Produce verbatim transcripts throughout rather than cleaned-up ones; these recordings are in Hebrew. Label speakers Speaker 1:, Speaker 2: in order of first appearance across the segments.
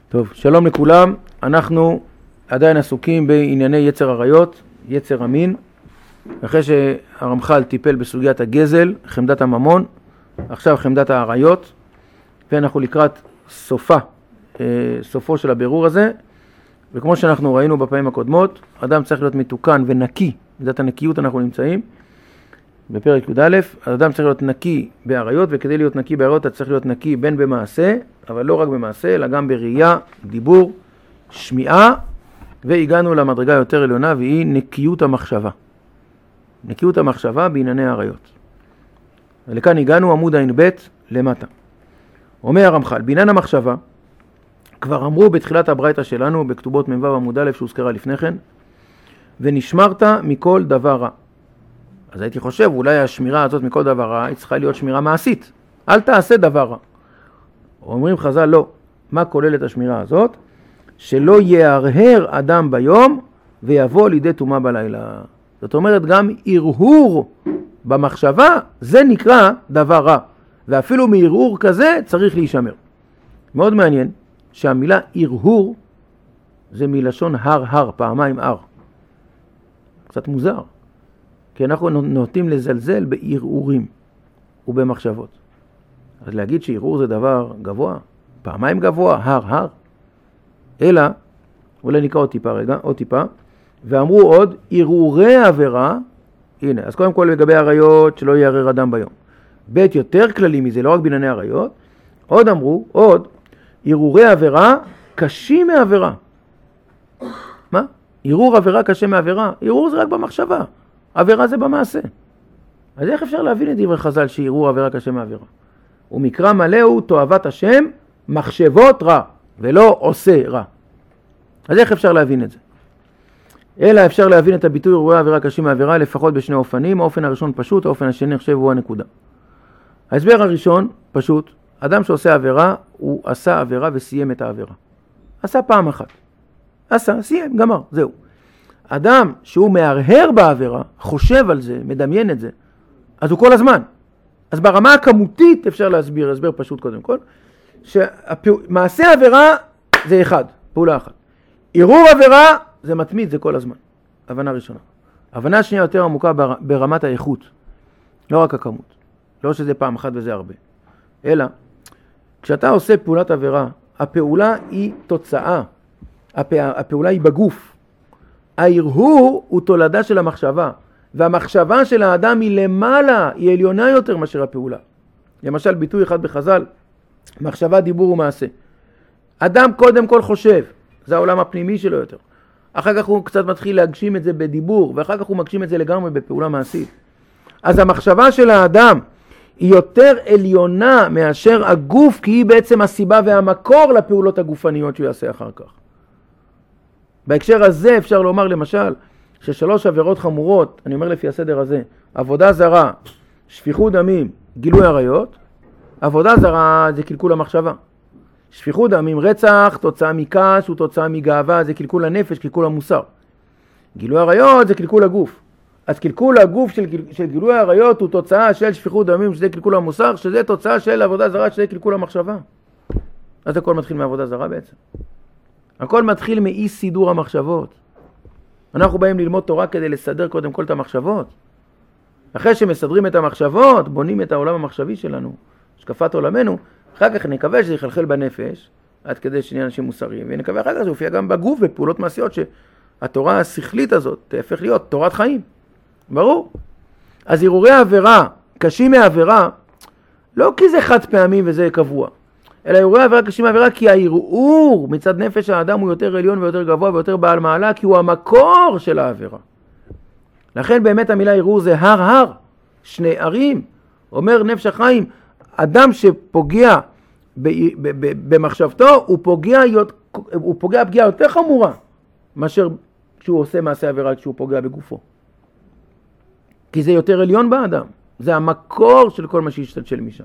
Speaker 1: טוב, שלום לכולם. אנחנו עדיין עסוקים בענייני יצר עריות, יצר המין. אחרי שהרמח"ל טיפל בסוגיית הגזל, חמדת הממון, עכשיו חמדת העריות, ואנחנו לקראת סופה, סופו של הבירור הזה. וכמו שאנחנו ראינו בפעמים הקודמות, אדם צריך להיות מתוקן ונקי, בדת הנקיות אנחנו נמצאים בפרק י"א. אדם צריך להיות נקי בעריות, וכדי להיות נקי בעריות אתה צריך להיות נקי בין במעשה, אבל לא רק במעשה, אלא גם בראייה, דיבור, שמיעה, והגענו למדרגה יותר עליונה, והיא נקיות המחשבה. נקיות המחשבה בענייני העריות. ולכאן הגענו עמוד עין ב' למטה. אומר הרמח"ל, בעניין המחשבה, כבר אמרו בתחילת הברייתא שלנו, בכתובות מ"ו עמוד א' שהוזכרה לפני כן, ונשמרת מכל דבר רע. אז הייתי חושב, אולי השמירה הזאת מכל דבר רע, היא צריכה להיות שמירה מעשית. אל תעשה דבר רע. אומרים חז"ל, לא. מה כולל את השמירה הזאת? שלא יהרהר אדם ביום ויבוא לידי טומאה בלילה. זאת אומרת, גם הרהור במחשבה, זה נקרא דבר רע. ואפילו מהרהור כזה צריך להישמר. מאוד מעניין שהמילה הרהור זה מלשון הר הר, פעמיים הר. קצת מוזר. כי אנחנו נוטים לזלזל בהרהורים ובמחשבות. אז להגיד שהרהור זה דבר גבוה, פעמיים גבוה, הר הר. אלא, אולי נקרא עוד טיפה רגע, עוד טיפה, ואמרו עוד, הרהורי עבירה, הנה, אז קודם כל לגבי עריות, שלא יערער אדם ביום. ב' יותר כללי מזה, לא רק בענייני עריות, עוד אמרו, עוד, הרהורי עבירה קשים מעבירה. מה? הרהור עבירה קשה מעבירה? הרהור זה רק במחשבה, עבירה זה במעשה. אז איך אפשר להבין את דברי חז"ל שהרהור עבירה קשה מעבירה? ומקרא מלא הוא תועבת השם מחשבות רע, ולא עושה רע. אז איך אפשר להבין את זה? אלא אפשר להבין את הביטוי הרהורי עבירה קשים מעבירה לפחות בשני אופנים. האופן הראשון פשוט, האופן השני נחשב הוא הנקודה. ההסבר הראשון פשוט, אדם שעושה עבירה, הוא עשה עבירה וסיים את העבירה. עשה פעם אחת. עשה, סיים, גמר, זהו. אדם שהוא מהרהר בעבירה, חושב על זה, מדמיין את זה, אז הוא כל הזמן. אז ברמה הכמותית אפשר להסביר, הסבר פשוט קודם כל, שמעשה עבירה זה אחד, פעולה אחת. ערעור עבירה זה מתמיד, זה כל הזמן. הבנה ראשונה. הבנה שנייה יותר עמוקה ברמת האיכות, לא רק הכמות. לא שזה פעם אחת וזה הרבה. אלא, כשאתה עושה פעולת עבירה, הפעולה היא תוצאה. הפעולה היא בגוף. ההרהור הוא תולדה של המחשבה. והמחשבה של האדם היא למעלה, היא עליונה יותר מאשר הפעולה. למשל, ביטוי אחד בחז"ל, מחשבה, דיבור ומעשה. אדם קודם כל חושב, זה העולם הפנימי שלו יותר. אחר כך הוא קצת מתחיל להגשים את זה בדיבור, ואחר כך הוא מגשים את זה לגמרי בפעולה מעשית. אז המחשבה של האדם היא יותר עליונה מאשר הגוף, כי היא בעצם הסיבה והמקור לפעולות הגופניות שהוא יעשה אחר כך. בהקשר הזה אפשר לומר למשל, ששלוש עבירות חמורות, אני אומר לפי הסדר הזה, עבודה זרה, שפיכות דמים, גילוי עריות. עבודה זרה זה קלקול המחשבה. שפיכות דמים, רצח, תוצאה מכעס ותוצאה מגאווה, זה קלקול הנפש, קלקול המוסר. גילוי עריות זה קלקול הגוף. אז קלקול הגוף של, של גילוי העריות הוא תוצאה של שפיכות דמים, שזה קלקול המוסר, שזה תוצאה של עבודה זרה, שזה קלקול המחשבה. אז הכל מתחיל מעבודה זרה בעצם. הכל מתחיל מאי סידור המחשבות. אנחנו באים ללמוד תורה כדי לסדר קודם כל את המחשבות. אחרי שמסדרים את המחשבות, בונים את העולם המחשבי שלנו, השקפת עולמנו, אחר כך נקווה שזה יחלחל בנפש, עד כדי שנהיה אנשים מוסריים, ונקווה אחר כך זה יופיע גם בגוף, בפעולות מעשיות, שהתורה השכלית הזאת תהפך להיות תורת חיים. ברור. אז הרהורי העבירה, קשים מהעבירה, לא כי זה חד פעמים וזה קבוע, אלא הרהורי העבירה קשים מהעבירה כי ההרהור מצד נפש האדם הוא יותר עליון ויותר גבוה ויותר בעל מעלה, כי הוא המקור של העבירה. לכן באמת המילה הרהור זה הר הר, שני ערים. אומר נפש החיים, אדם שפוגע במחשבתו, הוא פוגע, הוא פוגע פגיעה יותר חמורה מאשר כשהוא עושה מעשה עבירה כשהוא פוגע בגופו. כי זה יותר עליון באדם. זה המקור של כל מה שישתלשל משם.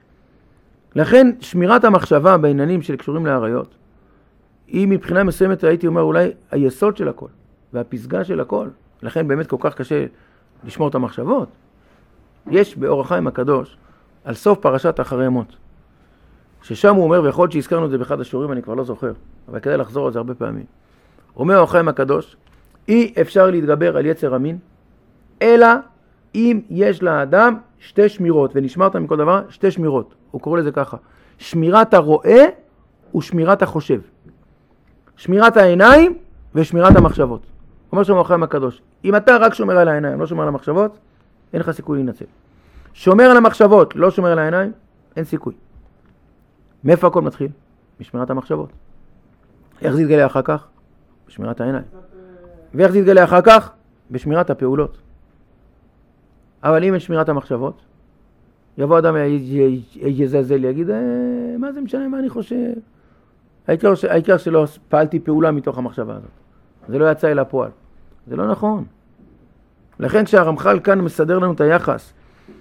Speaker 1: לכן שמירת המחשבה בעניינים שקשורים לעריות, היא מבחינה מסוימת הייתי אומר אולי היסוד של הכל והפסגה של הכל. לכן באמת כל כך קשה לשמור את המחשבות. יש באור החיים הקדוש, על סוף פרשת אחרי מות, ששם הוא אומר, ויכול להיות שהזכרנו את זה באחד השיעורים, אני כבר לא זוכר, אבל כדאי לחזור על זה הרבה פעמים. אומר אור החיים הקדוש, אי אפשר להתגבר על יצר המין, אלא אם יש לאדם שתי שמירות, ונשמרת מכל דבר, שתי שמירות. הוא קורא לזה ככה, שמירת הרואה ושמירת החושב. שמירת העיניים ושמירת המחשבות. אומר שם אור החיים הקדוש, אם אתה רק שומר על העיניים, לא שומר על המחשבות, אין לך סיכוי להינצל. שומר על המחשבות, לא שומר על העיניים, אין סיכוי. מאיפה הכל מתחיל? בשמירת המחשבות. איך זה יתגלה אחר כך? בשמירת העיניים. ואיך זה יתגלה אחר כך? בשמירת הפעולות. אבל אם אין שמירת המחשבות, יבוא אדם יזלזל, יגיד, מה זה משנה, מה אני חושב? העיקר, העיקר שלא פעלתי פעולה מתוך המחשבה הזאת. זה לא יצא אל הפועל. זה לא נכון. לכן כשהרמח"ל כאן מסדר לנו את היחס,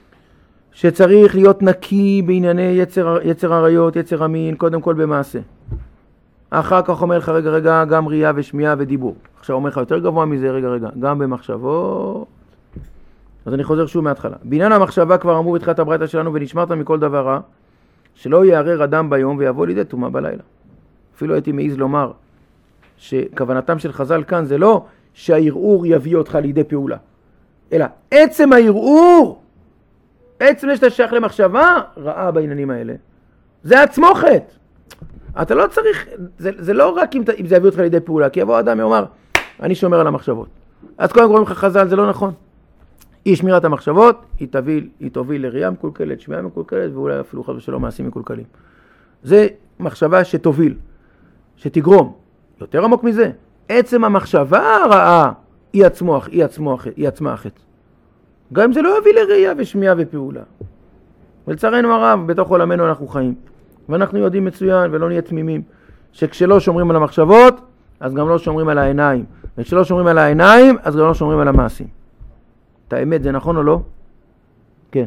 Speaker 1: שצריך להיות נקי בענייני יצר, יצר עריות, יצר המין, קודם כל במעשה. אחר כך אומר לך רגע רגע גם ראייה ושמיעה ודיבור. עכשיו אומר לך יותר גבוה מזה רגע רגע, גם במחשבות. אז אני חוזר שוב מההתחלה. בעניין המחשבה כבר אמרו בתחילת הברייתא שלנו, ונשמרת מכל דבר רע, שלא יערער אדם ביום ויבוא לידי טומאה בלילה. אפילו הייתי מעיז לומר שכוונתם של חז"ל כאן זה לא שהערעור יביא אותך לידי פעולה, אלא עצם הערעור, עצם שאתה שייך למחשבה רעה בעניינים האלה, זה עצמו חטא. אתה לא צריך, זה, זה לא רק אם, אם זה יביא אותך לידי פעולה, כי יבוא אדם ואומר, אני שומר על המחשבות. אז קודם קוראים לך חז"ל, זה לא נכון. אי שמירת המחשבות, היא תוביל, היא תוביל לראייה מקולקלת, שמיעה מקולקלת, ואולי אפילו חס ושלום מעשים מקולקלים. זה מחשבה שתוביל, שתגרום. יותר עמוק מזה, עצם המחשבה הרעה היא עצמו, היא עצמו, היא עצמה החטא. גם אם זה לא יביא לראייה ושמיעה ופעולה. ולצערנו הרב, בתוך עולמנו אנחנו חיים. ואנחנו יודעים מצוין ולא נהיה תמימים, שכשלא שומרים על המחשבות, אז גם לא שומרים על העיניים. וכשלא שומרים על העיניים, אז גם לא שומרים על המעשים. את האמת, זה נכון או לא? כן.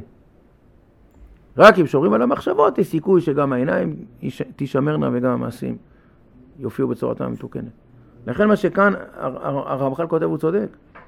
Speaker 1: רק אם שומרים על המחשבות, יש סיכוי שגם העיניים תשמרנה וגם המעשים יופיעו בצורתם המתוקנת. לכן מה שכאן הרמח"ל כותב הוא צודק.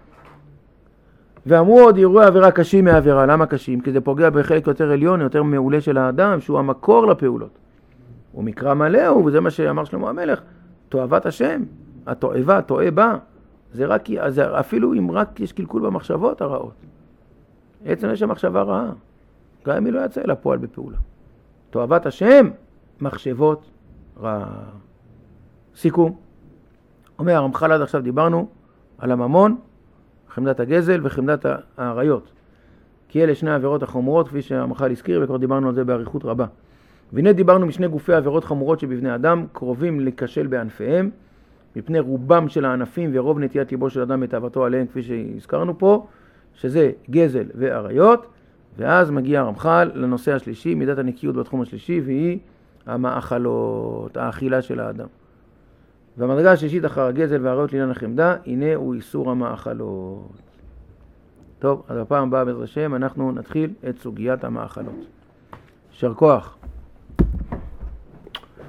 Speaker 1: ואמרו עוד אירועי עבירה קשים מהעבירה. למה קשים? כי זה פוגע בחלק יותר עליון, יותר מעולה של האדם, שהוא המקור לפעולות. הוא מקרא מלא, וזה מה שאמר שלמה המלך, תועבת השם, התועבה, התועה בה. זה רק, זה אפילו אם רק יש קלקול במחשבות הרעות. עצם יש המחשבה רעה. גם אם היא לא יצא אל הפועל בפעולה. תועבת השם, מחשבות רעה. סיכום. אומר הרמח"ל, עד עכשיו דיברנו על הממון, חמדת הגזל וחמדת העריות. כי אלה שני העבירות החמורות, כפי שהרמח"ל הזכיר, וכבר דיברנו על זה באריכות רבה. והנה דיברנו משני גופי עבירות חמורות שבבני אדם, קרובים לקשל בענפיהם, מפני רובם של הענפים ורוב נטיית ליבו של אדם בתאוותו עליהם, כפי שהזכרנו פה, שזה גזל ועריות. ואז מגיע הרמח"ל לנושא השלישי, מידת הנקיות בתחום השלישי, והיא המאכלות, האכילה של האדם. והמדרגה השלישית אחר הגזל והעריות לעניין החמדה, הנה הוא איסור המאכלות. טוב, אז הפעם הבאה בעזרת השם אנחנו נתחיל את סוגיית המאכלות. יישר כוח.